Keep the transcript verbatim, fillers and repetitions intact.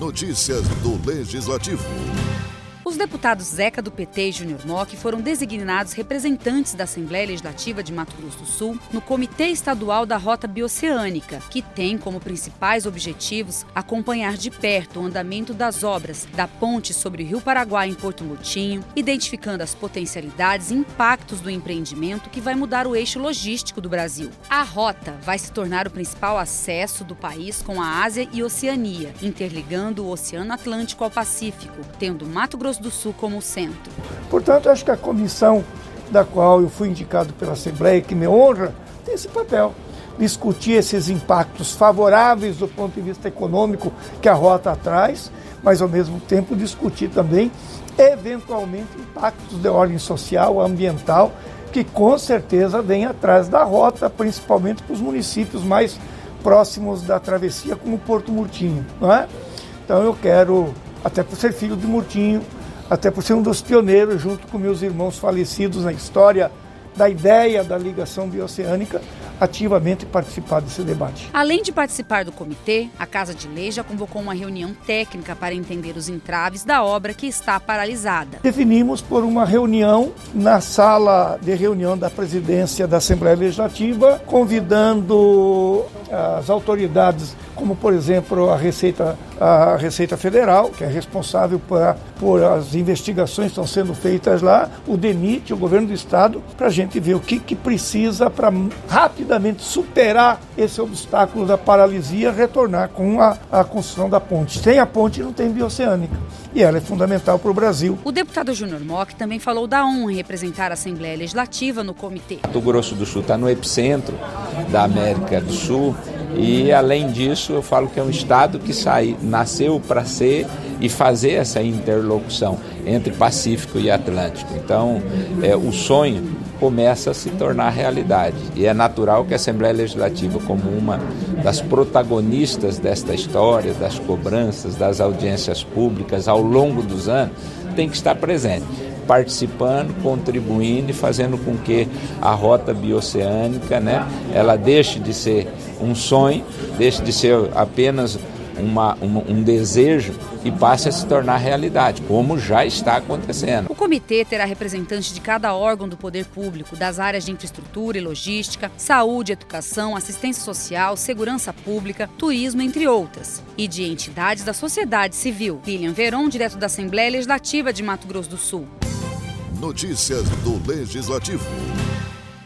Notícias do Legislativo. Os deputados Zeca do P T e Júnior Mock foram designados representantes da Assembleia Legislativa de Mato Grosso do Sul no Comitê Estadual da Rota Bioceânica, que tem como principais objetivos acompanhar de perto o andamento das obras da ponte sobre o Rio Paraguai em Porto Murtinho, identificando as potencialidades e impactos do empreendimento que vai mudar o eixo logístico do Brasil. A rota vai se tornar o principal acesso do país com a Ásia e Oceania, interligando o Oceano Atlântico ao Pacífico, tendo Mato Grosso do Sul como centro. Portanto, acho que a comissão da qual eu fui indicado pela Assembleia, que me honra, tem esse papel, discutir esses impactos favoráveis do ponto de vista econômico que a rota traz, mas ao mesmo tempo discutir também, eventualmente, impactos de ordem social, ambiental, que com certeza vem atrás da rota, principalmente para os municípios mais próximos da travessia, como Porto Murtinho, não é? Então eu quero, até por ser filho de Murtinho, até por ser um dos pioneiros, junto com meus irmãos falecidos na história da ideia da ligação bioceânica, ativamente participar desse debate. Além de participar do comitê, a Casa de Lei já convocou uma reunião técnica para entender os entraves da obra que está paralisada. Definimos por uma reunião na sala de reunião da presidência da Assembleia Legislativa, convidando as autoridades, como por exemplo a Receita, a Receita Federal, que é responsável por, por as investigações que estão sendo feitas lá, o DENIT, o governo do estado, para a gente ver o que, que precisa para rapidamente superar esse obstáculo da paralisia e retornar com a, a construção da ponte. Sem a ponte não tem bioceânica. E ela é fundamental para o Brasil. O deputado Júnior Mock também falou da honra em representar a Assembleia Legislativa no comitê. Mato Grosso do Sul está no epicentro da América do Sul e, além disso, eu falo que é um estado que sai, nasceu para ser e fazer essa interlocução entre Pacífico e Atlântico. Então, é, o sonho começa a se tornar realidade. E é natural que a Assembleia Legislativa, como uma das protagonistas desta história, das cobranças, das audiências públicas ao longo dos anos, tem que estar presente, participando, contribuindo e fazendo com que a rota bioceânica, né, ela deixe de ser um sonho, deixe de ser apenas Uma, uma, um desejo e passe a se tornar realidade, como já está acontecendo. O comitê terá representantes de cada órgão do poder público, das áreas de infraestrutura e logística, saúde, educação, assistência social, segurança pública, turismo, entre outras, e de entidades da sociedade civil. Lilian Veron, direto da Assembleia Legislativa de Mato Grosso do Sul. Notícias do Legislativo.